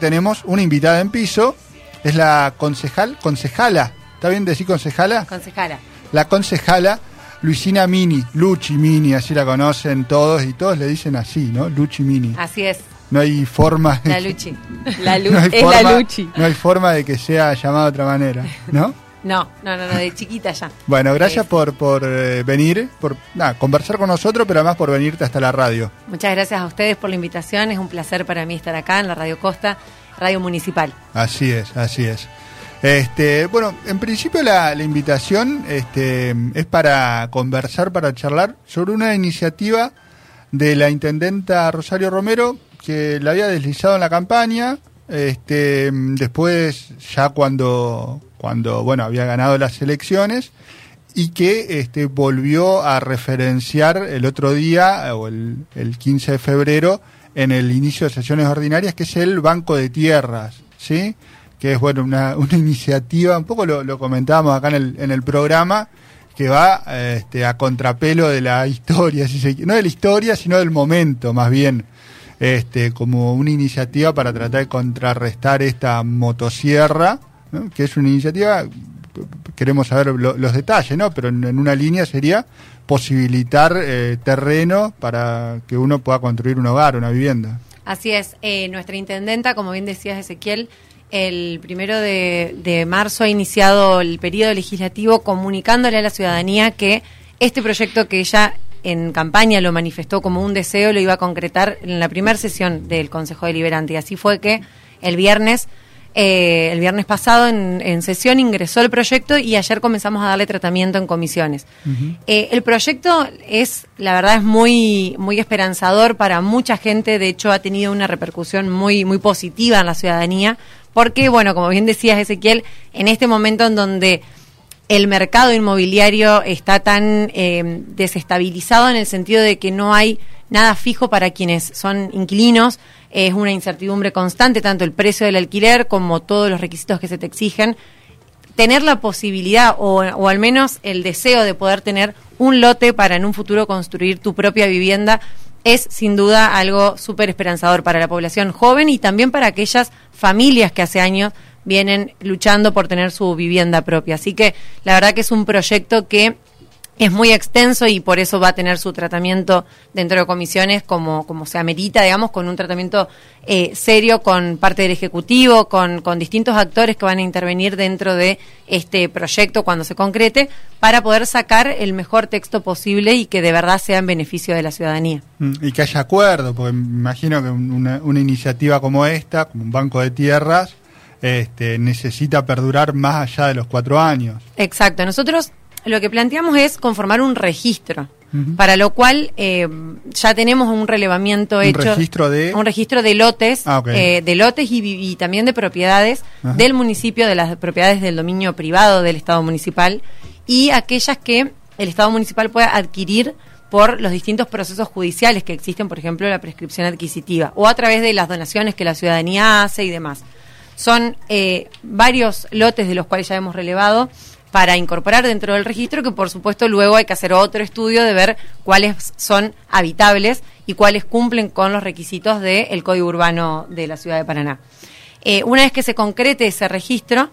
tenemos una invitada en piso, es la concejala, ¿está bien decir concejala? Concejala. La concejala Luisina Mini, Luchi Mini, así la conocen todos y todos le dicen así, ¿no? Luchi Mini. Así es. No hay forma. La Luchi. La Luchi. No hay forma de que sea llamada de otra manera, ¿no? No, de chiquita ya. Bueno, gracias por venir, por conversar con nosotros, pero además por venirte hasta la radio. Muchas gracias a ustedes por la invitación, es un placer para mí estar acá en la Radio Costa, Radio Municipal. Así es. Bueno, en principio la invitación es para conversar, para charlar sobre una iniciativa de la intendenta Rosario Romero que la había deslizado en la campaña, después ya cuando había ganado las elecciones y que volvió a referenciar el otro día o el 15 de febrero en el inicio de sesiones ordinarias, que es el Banco de Tierras, ¿sí? Que es una iniciativa, un poco lo comentábamos acá en el programa, que va a contrapelo de la historia, no de la historia, sino del momento, más bien, como una iniciativa para tratar de contrarrestar esta motosierra, ¿no? Que es una iniciativa, queremos saber los detalles, ¿no? Pero en una línea sería posibilitar terreno para que uno pueda construir un hogar, una vivienda. Así es, nuestra intendenta, como bien decías, Ezequiel, el 1 de marzo ha iniciado el periodo legislativo comunicándole a la ciudadanía que este proyecto que ella en campaña lo manifestó como un deseo, lo iba a concretar en la primera sesión del Consejo Deliberante. Y así fue que el viernes pasado en sesión ingresó el proyecto y ayer comenzamos a darle tratamiento en comisiones. Uh-huh. El proyecto la verdad es muy, muy esperanzador para mucha gente, de hecho ha tenido una repercusión muy, muy positiva en la ciudadanía, porque bueno, como bien decías, Ezequiel, en este momento en donde el mercado inmobiliario está tan desestabilizado en el sentido de que no hay nada fijo para quienes son inquilinos, es una incertidumbre constante, tanto el precio del alquiler como todos los requisitos que se te exigen. Tener la posibilidad o al menos el deseo de poder tener un lote para en un futuro construir tu propia vivienda es sin duda algo súper esperanzador para la población joven y también para aquellas familias que hace años vienen luchando por tener su vivienda propia. Así que la verdad que es un proyecto que es muy extenso y por eso va a tener su tratamiento dentro de comisiones como se amerita, digamos, con un tratamiento serio con parte del Ejecutivo, con distintos actores que van a intervenir dentro de este proyecto cuando se concrete, para poder sacar el mejor texto posible y que de verdad sea en beneficio de la ciudadanía. Y que haya acuerdo, porque me imagino que una iniciativa como esta, como un banco de tierras, necesita perdurar más allá de los 4 años. Exacto, nosotros lo que planteamos es conformar un registro, uh-huh, para lo cual ya tenemos un relevamiento hecho. ¿Un registro de lotes? Okay. De lotes y también de propiedades, uh-huh, del municipio, de las propiedades del dominio privado del Estado municipal y aquellas que el Estado municipal pueda adquirir por los distintos procesos judiciales que existen, por ejemplo, la prescripción adquisitiva, o a través de las donaciones que la ciudadanía hace y demás. Son varios lotes de los cuales ya hemos relevado para incorporar dentro del registro, que por supuesto luego hay que hacer otro estudio de ver cuáles son habitables y cuáles cumplen con los requisitos del Código Urbano de la Ciudad de Paraná. Una vez que se concrete ese registro,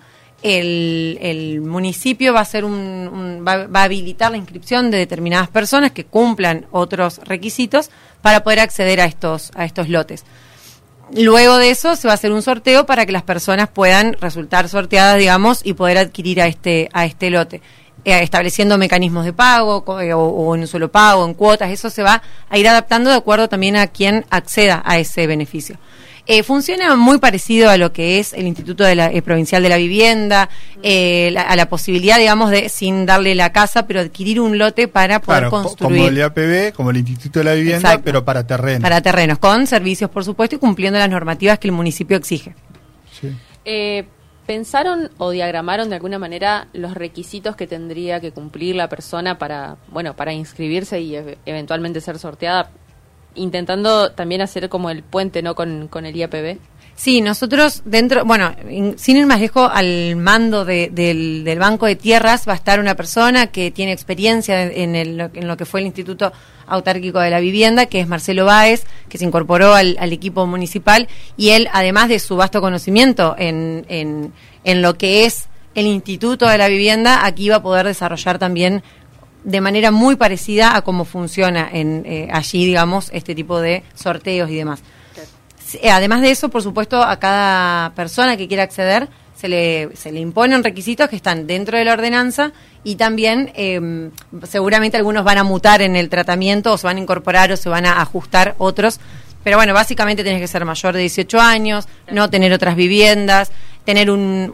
el municipio va a hacer va a habilitar la inscripción de determinadas personas que cumplan otros requisitos para poder acceder a estos lotes. Luego de eso se va a hacer un sorteo para que las personas puedan resultar sorteadas, digamos, y poder adquirir a este lote, estableciendo mecanismos de pago o en un solo pago, en cuotas. Eso se va a ir adaptando de acuerdo también a quien acceda a ese beneficio. Funciona muy parecido a lo que es el Instituto Provincial de la Vivienda, a la posibilidad, digamos, de, sin darle la casa, pero adquirir un lote para poder construir. Como el APB, como el Instituto de la Vivienda, exacto, pero para terrenos. Para terrenos, con servicios, por supuesto, y cumpliendo las normativas que el municipio exige. Sí. ¿Pensaron o diagramaron de alguna manera los requisitos que tendría que cumplir la persona para inscribirse y eventualmente ser sorteada? Intentando también hacer como el puente, ¿no?, con el IAPB. Sí, nosotros sin ir más lejos, al mando del Banco de Tierras va a estar una persona que tiene experiencia en lo que fue el Instituto Autárquico de la Vivienda, que es Marcelo Báez, que se incorporó al equipo municipal, y él, además de su vasto conocimiento en lo que es el Instituto de la Vivienda, aquí va a poder desarrollar también de manera muy parecida a cómo funciona allí, digamos, este tipo de sorteos y demás. Además de eso, por supuesto, a cada persona que quiera acceder se le imponen requisitos que están dentro de la ordenanza, y también seguramente algunos van a mutar en el tratamiento, o se van a incorporar o se van a ajustar otros. Pero bueno, básicamente tenés que ser mayor de 18 años, no tener otras viviendas, tener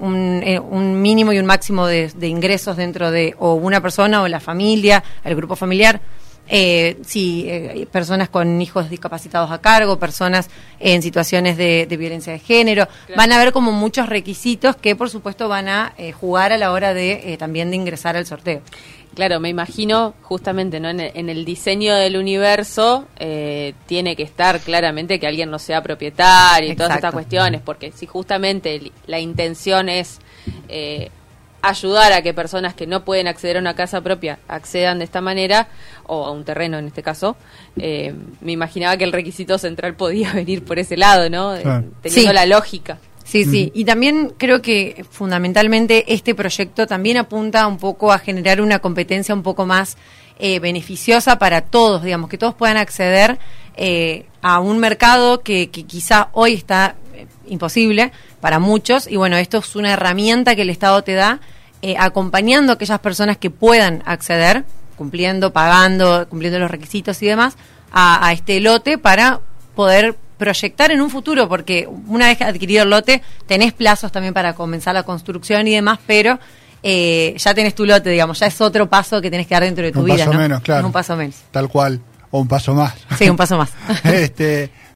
un mínimo y un máximo de ingresos dentro de o una persona o la familia, el grupo familiar. Personas con hijos discapacitados a cargo, personas en situaciones de violencia de género. Claro. Van a haber como muchos requisitos que por supuesto van a jugar a la hora de también de ingresar al sorteo. Claro, me imagino justamente, ¿no? En el diseño del universo tiene que estar claramente que alguien no sea propietario y todas estas cuestiones, porque si justamente la intención es ayudar a que personas que no pueden acceder a una casa propia accedan de esta manera, o a un terreno en este caso, me imaginaba que el requisito central podía venir por ese lado, ¿no? Claro. Teniendo la lógica. Sí, y también creo que fundamentalmente este proyecto también apunta un poco a generar una competencia un poco más beneficiosa para todos, digamos, que todos puedan acceder a un mercado que quizá hoy está imposible para muchos, y bueno, esto es una herramienta que el Estado te da, acompañando a aquellas personas que puedan acceder, cumpliendo los requisitos y demás, a este lote para poder proyectar en un futuro, porque una vez adquirido el lote tenés plazos también para comenzar la construcción y demás, pero ya tenés tu lote, digamos, ya es otro paso que tenés que dar dentro de tu vida, ¿no? Un paso menos, claro. Un paso menos. Tal cual, o un paso más. Sí, un paso más.